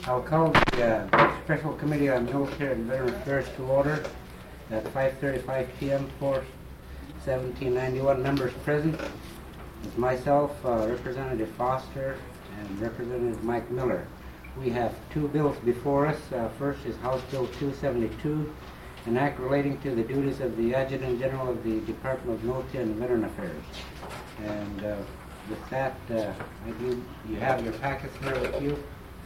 I'll call the Special Committee on Military and Veteran Affairs to order at 5:35 p.m. for 1791 members present. With myself, Representative Foster, and Representative Mike Miller. We have two bills before us. First is House Bill 272, an act relating to the duties of the Adjutant General of the Department of Military and Veteran Affairs. And with that, you have your packets here with you.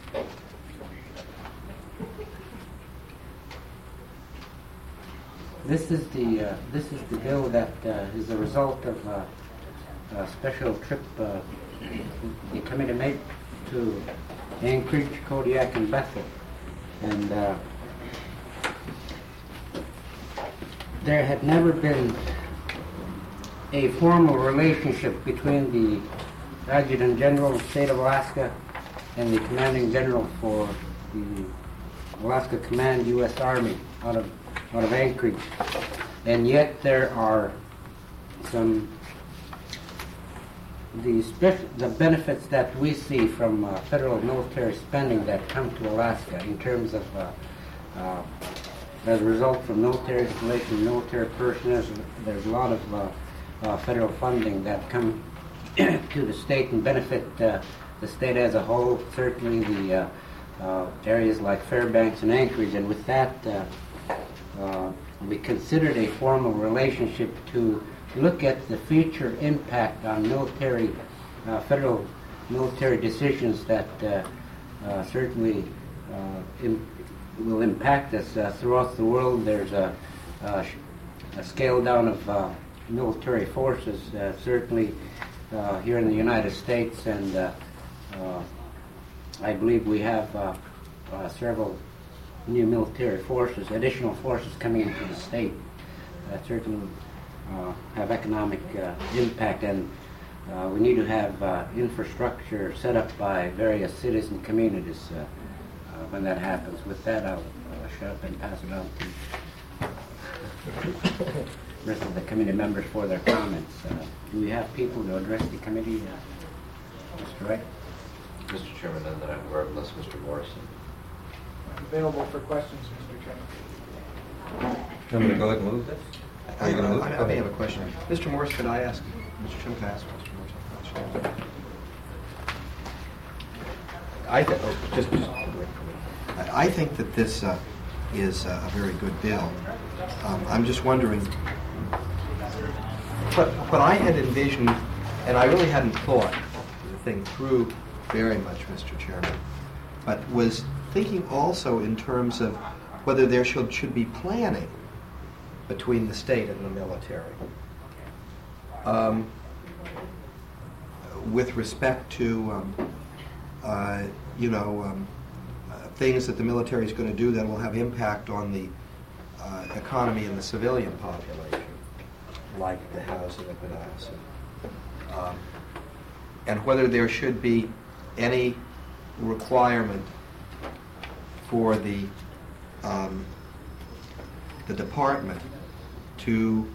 This is the bill that is the result of a special trip the committee made to Anchorage, Kodiak, and Bethel, and there had never been a formal relationship between the Adjutant General of the State of Alaska and the Commanding General for the Alaska Command U.S. Army out of Anchorage. And yet there are the benefits that we see from federal military spending that come to Alaska in terms of as a result from military installation, military personnel. There's a lot of federal funding that come to the state and benefit the state as a whole, certainly the areas like Fairbanks and Anchorage. And with that, we considered a formal relationship to look at the future impact on federal military decisions that certainly will impact us throughout the world. There's a scale down of military forces, certainly here in the United States, and I believe we have several new military forces, additional forces coming into the state that certainly have economic impact, and we need to have infrastructure set up by various cities and communities when that happens. With that, I'll shut up and pass it on to the rest of the committee members for their comments. Do we have people to address the committee? Mr. Wright? Mr. Chairman, none that I'm aware of, unless Mr. Morrison. I'm available for questions, Mr. Chairman. You want me to go ahead and move this? I may have a question. Mr. Morris, could I ask, Mr. Chairman, could I ask Mr. Morris a question? I think that this is a very good bill. I'm just wondering, what I had envisioned, and I really hadn't thought the thing through very much, Mr. Chairman, but was thinking also in terms of whether there should be planning between the state and the military with respect to things that the military is going to do that will have impact on the economy and the civilian population, like the housing of Manassas, and whether there should be any requirement for the department to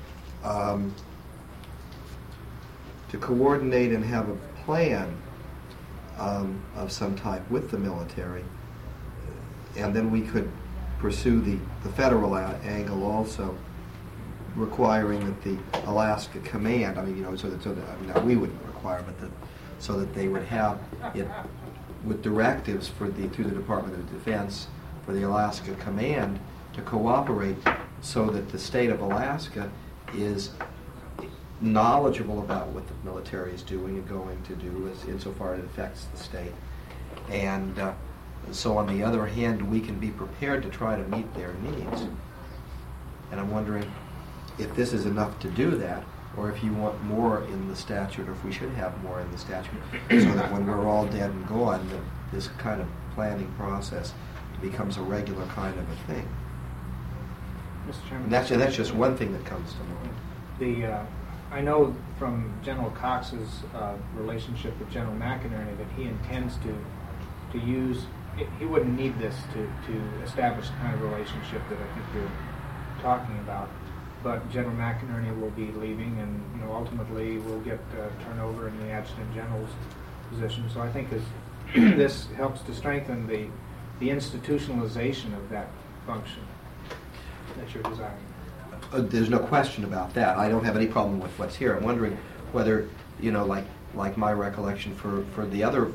coordinate and have a plan of some type with the military, and then we could pursue the federal angle also, requiring that the Alaska Command, we wouldn't require, but so that they would have it with directives through the Department of Defense for the Alaska Command to cooperate so that the state of Alaska is knowledgeable about what the military is doing and going to do insofar as it affects the state. And so on the other hand, we can be prepared to try to meet their needs. And I'm wondering if this is enough to do that, or if you want more in the statute, or if we should have more in the statute, so that when we're all dead and gone, that this kind of planning process becomes a regular kind of a thing. Mr. Chairman, And that's just one thing that comes to mind. I know from General Cox's relationship with General McInerney that he intends to use. He wouldn't need this to establish the kind of relationship that I think you're talking about. But General McInerney will be leaving, and ultimately we'll get turnover in the Adjutant General's position. So I think this helps to strengthen the institutionalization of that function that you're desiring. There's no question about that. I don't have any problem with what's here. I'm wondering whether, like my recollection for the other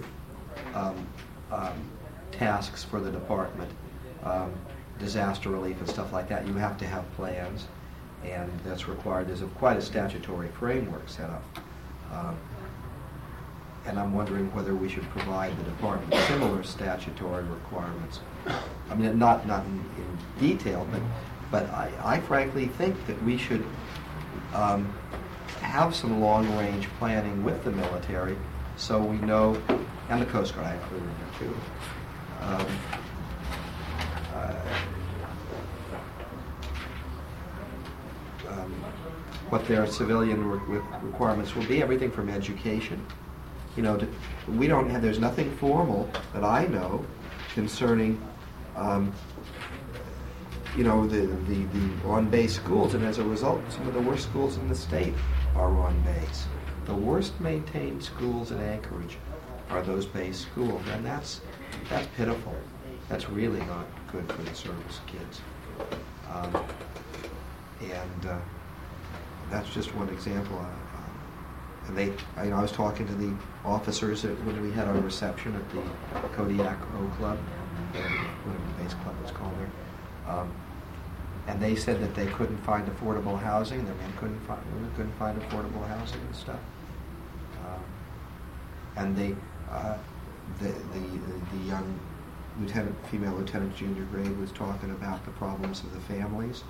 tasks for the department, disaster relief and stuff like that, you have to have plans, and that's required. There's quite a statutory framework set up. And I'm wondering whether we should provide the department similar statutory requirements. I mean, not in detail, but I frankly think that we should have some long-range planning with the military, so we know, and the Coast Guard, I include in there too. What their civilian requirements will be, everything from education. We don't have, there's nothing formal that I know concerning, the on-base schools, and as a result, some of the worst schools in the state are on base. The worst maintained schools in Anchorage are those base schools, and that's pitiful. That's really not good for the service kids. That's just one example. And I was talking to the officers when we had our reception at the Kodiak O Club, whatever the base club was called there, and they said that they couldn't find affordable housing. Their men couldn't find affordable housing and stuff. And the young female lieutenant junior grade was talking about the problems of the families.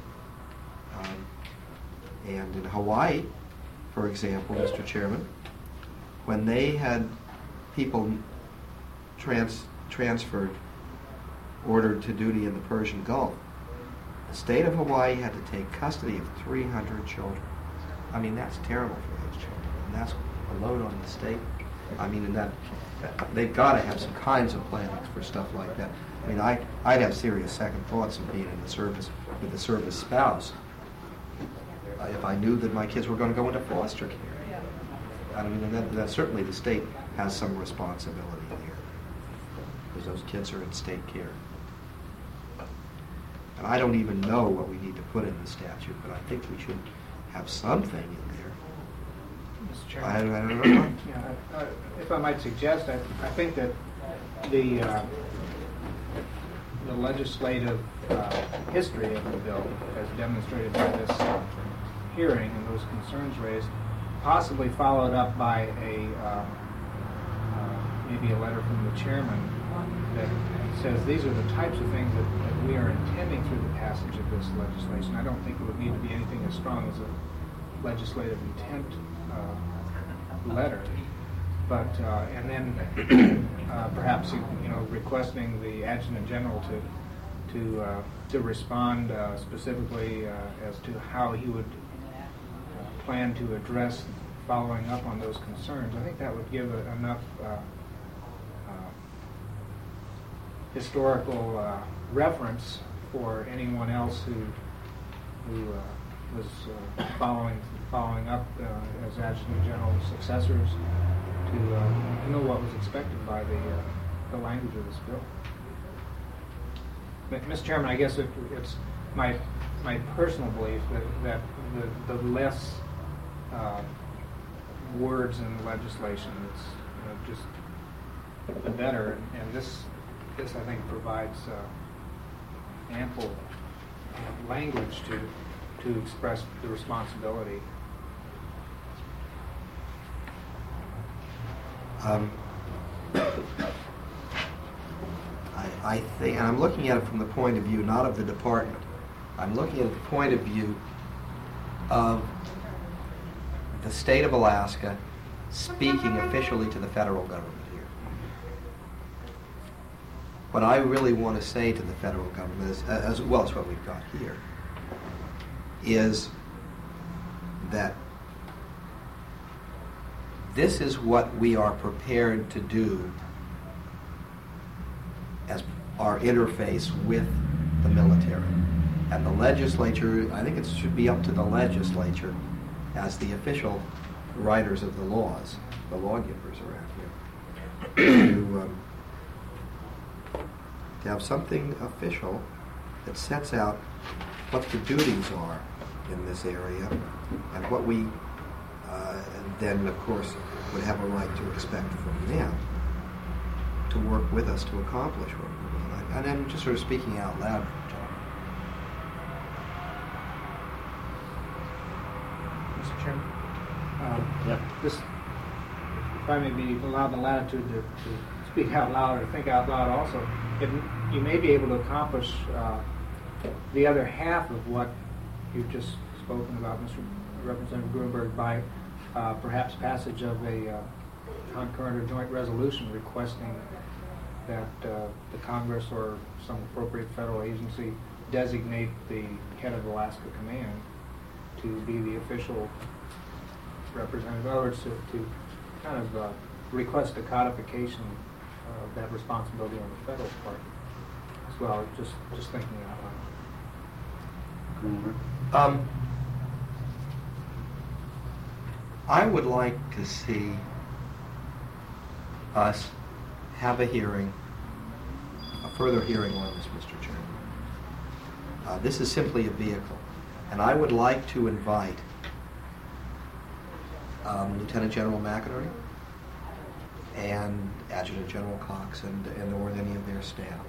And in Hawaii, for example, Mr. Chairman, when they had people transferred, ordered to duty in the Persian Gulf, the state of Hawaii had to take custody of 300 children. I mean, that's terrible for those children, and that's a load on the state. I mean, and that they've got to have some kinds of plans for stuff like that. I mean, I'd have serious second thoughts of being in the service with a service spouse if I knew that my kids were going to go into foster care. I mean, that certainly the state has some responsibility here, because those kids are in state care. And I don't even know what we need to put in the statute, but I think we should have something in there. Mr. Chairman, I don't know. yeah, if I might suggest, I think that the legislative history of the bill, as demonstrated by this hearing and those concerns raised, possibly followed up by maybe a letter from the chairman that says these are the types of things that we are intending through the passage of this legislation. I don't think it would need to be anything as strong as a legislative intent letter, but and then perhaps requesting the adjutant general to respond specifically as to how he would plan to address following up on those concerns. I think that would give enough historical reference for anyone else who was following up as adjutant general successors to know what was expected by the language of this bill. Mr. Chairman, I guess it's my personal belief that the less words in the legislation, it's just the better, and this I think provides ample language to express the responsibility. I think, and I'm looking at it from the point of view not of the department. I'm looking at the point of view of the state of Alaska speaking officially to the federal government here. What I really want to say to the federal government, as well as what we've got here, is that this is what we are prepared to do as our interface with the military. And the legislature, I think it should be up to the legislature as the official writers of the laws, the lawgivers around here, to have something official that sets out what the duties are in this area and what we then, of course, would have a right to expect from them to work with us to accomplish what we want. And I'm just sort of speaking out loud, John. Mr. Chairman? Yeah. This, if I may be allowed the latitude to speak out loud or think out loud also, you may be able to accomplish the other half of what you've just spoken about, Mr. Representative Gruenberg, by perhaps passage of a concurrent or joint resolution requesting that the Congress or some appropriate federal agency designate the head of Alaska Command to be the official representative. In other words, to kind of request a codification of that responsibility on the federal part as well. Just thinking out loud. I would like to see us have a hearing, a further hearing on this, Mr. Chairman. This is simply a vehicle, and I would like to invite Lieutenant General McInerney and Adjutant General Cox and or any of their staff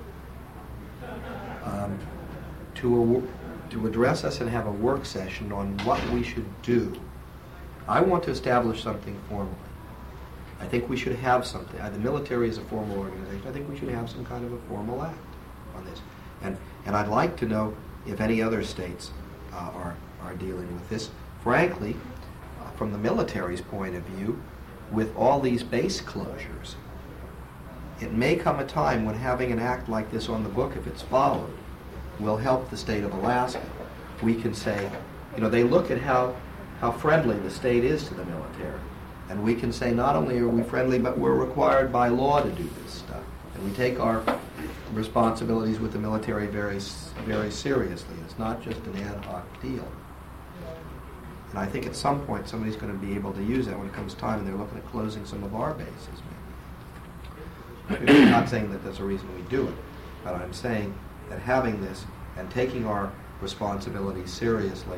to address us and have a work session on what we should do. I want to establish something formally. I think we should have something. The military is a formal organization. I think we should have some kind of a formal act on this. And I'd like to know if any other states are dealing with this. Frankly, from the military's point of view, with all these base closures, it may come a time when having an act like this on the book, if it's followed, will help the state of Alaska. We can say, they look at how friendly the state is to the military. And we can say not only are we friendly, but we're required by law to do this stuff. And we take our responsibilities with the military very, very seriously. It's not just an ad hoc deal. And I think at some point somebody's going to be able to use that when it comes time and they're looking at closing some of our bases, maybe. I'm not saying that that's a reason we do it, but I'm saying that having this and taking our responsibilities seriously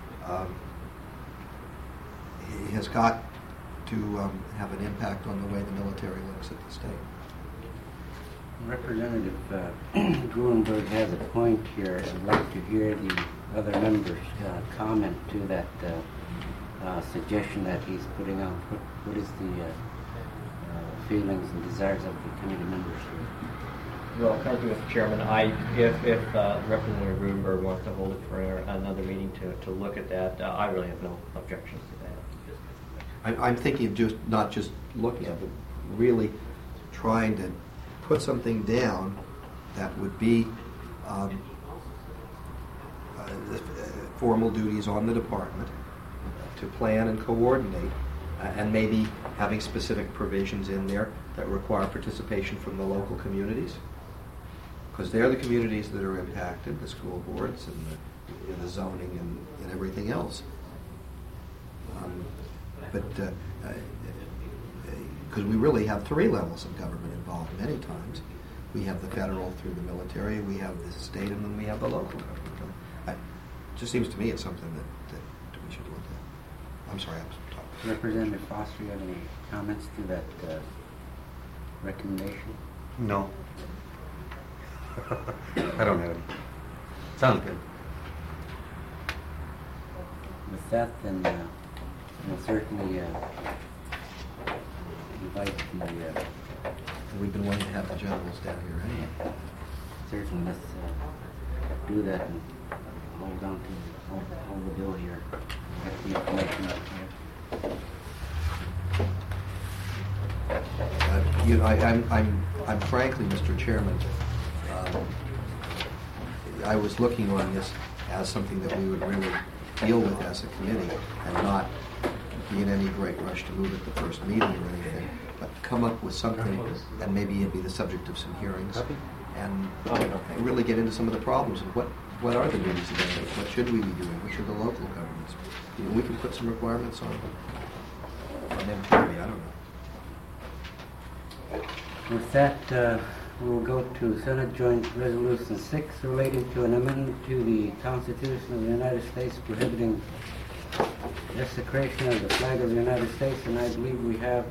has got to have an impact on the way the military looks at the state. Representative Gruenberg has a point here. I'd like to hear the other members comment to that suggestion that he's putting out. What is the feelings and desires of the committee members here? Well, thank you, Mr. Chairman. If Representative Gruenberg wants to hold it for another meeting to look at that, I really have no objections to that. I'm thinking of not just looking at it, but really trying to put something down that would be formal duties on the department to plan and coordinate, and maybe having specific provisions in there that require participation from the local communities, because they're the communities that are impacted, the school boards and the zoning and everything else. Because we really have three levels of government involved many times. We have the federal through the military, we have the state, and then we have the local government. It just seems to me it's something that we should look at. I'm sorry, I'm talking. Representative Foster, you have any comments to that recommendation? No. I don't have any. Sounds good. With that, then we'll certainly invite the... We've been wanting to have the generals down here anyway. certainly let's do that and hold on to hold the bill here. Get the information up here. I'm frankly, Mr. Chairman, I was looking on this as something that we would really deal with as a committee and not be in any great rush to move at the first meeting or anything, but come up with something, and maybe it'd be the subject of some hearings, and really get into some of the problems and what are the duties of the state, what should we be doing, what should the local governments be. We can put some requirements on them, maybe, I don't know. With that, We'll go to Senate Joint Resolution 6 relating to an amendment to the Constitution of the United States prohibiting desecration of the flag of the United States, and I believe we have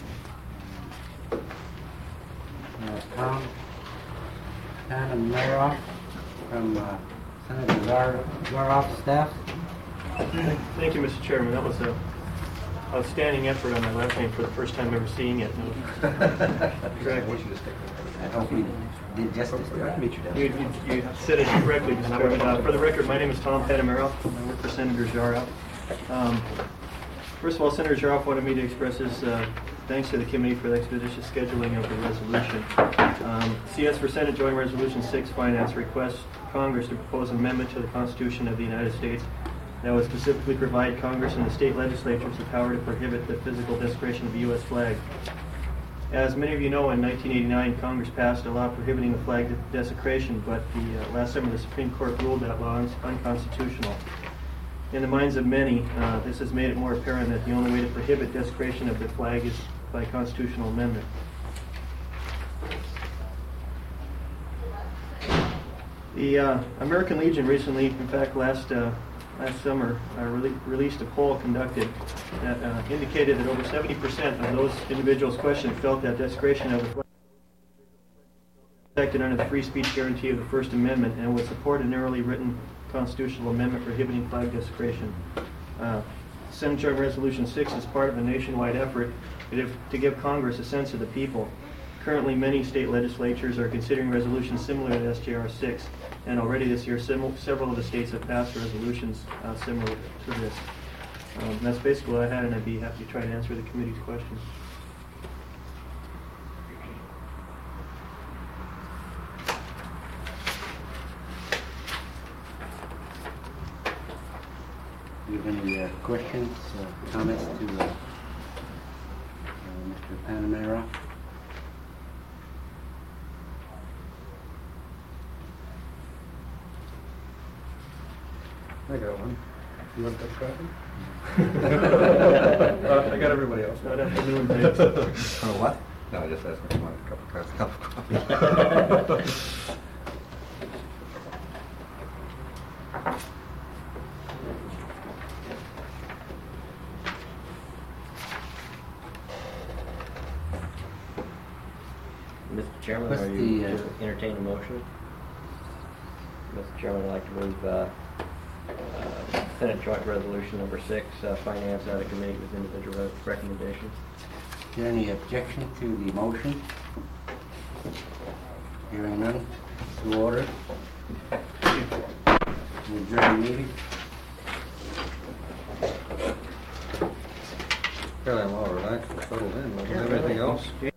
Tom Panamaroff from Senator Zaroff's staff. Thank you, Mr. Chairman. That was a outstanding effort on my last name for the first time ever seeing it. Correctly. I hope we did justice to that. You said it correctly, Mr. Chairman. For the record, my name is Tom Panamaroff. I work for Senator Zaroff. First of all, Senator Zaroff wanted me to express his thanks to the committee for the expeditious scheduling of the resolution. CS for Senate Joint Resolution 6 Finance requests Congress to propose an amendment to the Constitution of the United States that would specifically provide Congress and the state legislatures the power to prohibit the physical desecration of the U.S. flag. As many of you know, in 1989, Congress passed a law prohibiting the flag desecration, but last summer the Supreme Court ruled that law unconstitutional. In the minds of many, this has made it more apparent that the only way to prohibit desecration of the flag is by constitutional amendment. The American Legion recently, in fact last summer, released a poll conducted that indicated that over 70% of those individuals questioned felt that desecration of the flag was protected under the free speech guarantee of the First Amendment and would support a narrowly written constitutional amendment prohibiting flag desecration. Senate Joint Resolution 6 is part of a nationwide effort to give Congress a sense of the people. Currently, many state legislatures are considering resolutions similar to SJR 6, and already this year, several of the states have passed resolutions similar to this. That's basically what I had, and I'd be happy to try to answer the committee's questions. Do you have any questions, comments to Mr. Panamera? I got one. You want to try it? I got everybody else. Good afternoon, thanks. What? No, I just asked if you wanted a cup of coffee. Mr. Chairman, What's are you the, to entertain a motion? Mr. Chairman, I'd like to move Senate Joint Resolution number 6, finance out of committee with individual recommendations. Is there any objection to the motion? Hearing none, to order. We adjourn the meeting. Fairly well relaxed and settled in. Wasn't there anything else?